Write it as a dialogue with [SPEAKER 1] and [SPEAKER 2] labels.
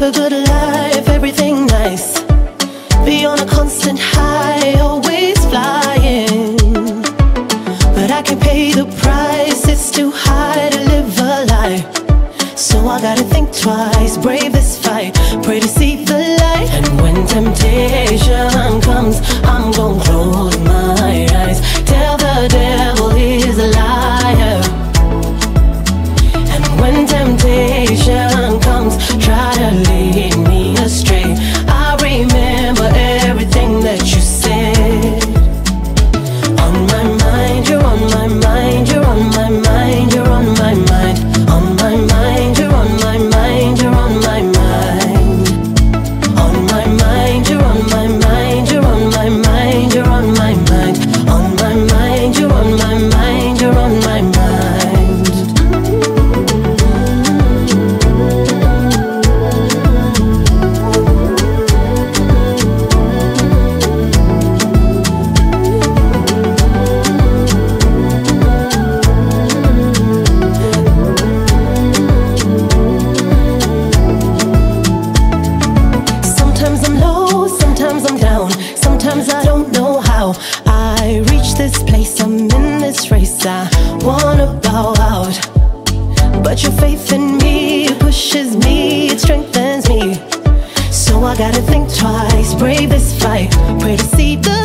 [SPEAKER 1] a good life, everything nice. Be on a constant high, always flying. But I can pay the price, it's too high to live a lie. So I gotta think twice, brave this fight, pray to see the light. And when temptation comes, I'm gonna close my eyes, tell the devil he's a liar. And when temptation comes, try to lead me astray, I remember everything that you said. On my mind, you're on my mind, you're on my mind, you're on my mind. On my mind, you're on my mind, you're on my mind. On my mind, you're on my mind, you're on my mind, you're on my mind. On my mind, you're on my mind, you're on my mind. Sometimes I don't know how I reach this place, I'm in this race, I wanna bow out. But your faith in me, it pushes me, it strengthens me. So I gotta think twice, brave this fight, pray to see the